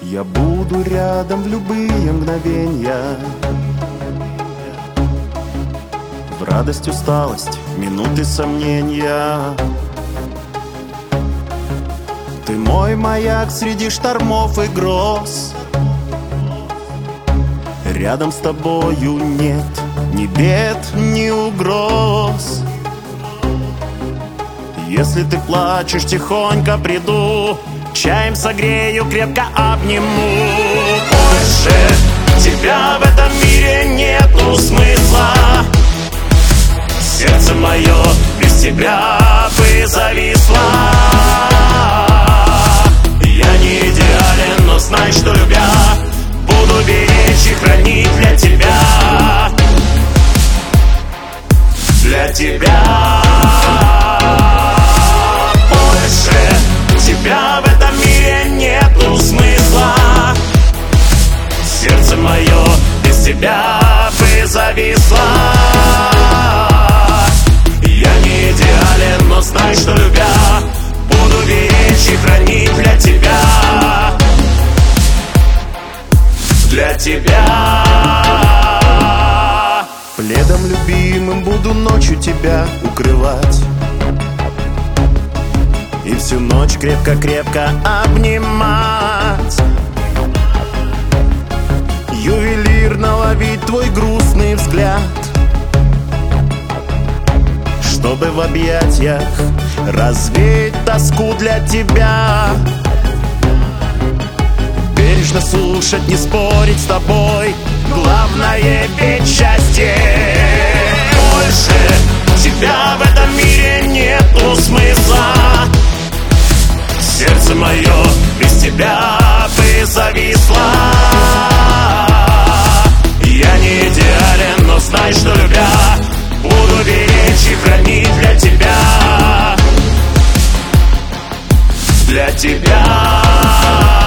Я буду рядом в любые мгновенья, в радость, усталость, минуты сомнения. Ты мой маяк среди штормов и гроз. Рядом с тобою нет ни бед, ни угроз. Если ты плачешь, тихонько приду, чаем согрею, крепко обниму. Больше тебя в этом мире нету смысла. Сердце мое без тебя бы зависло. Я не идеален, но знай, что любя, буду беречь и хранить для тебя. Для тебя. Больше тебя в этом мире нету смысла. Сердце мое без тебя бы зависло. Я не идеален, но знай, что любя, буду беречь и хранить для тебя. Для тебя. Пледом любимым буду ночью тебя укрывать и всю ночь крепко-крепко обнимать. Ювелирно ловить твой грустный взгляд, чтобы в объятиях развеять тоску для тебя. Бережно слушать, не спорить с тобой, главное ведь счастье. Больше тебя в этом мире нету смысла. Сердце мое без тебя бы зависло. Я не идеален, но знай, что любя, буду беречь и хранить для тебя. Для тебя.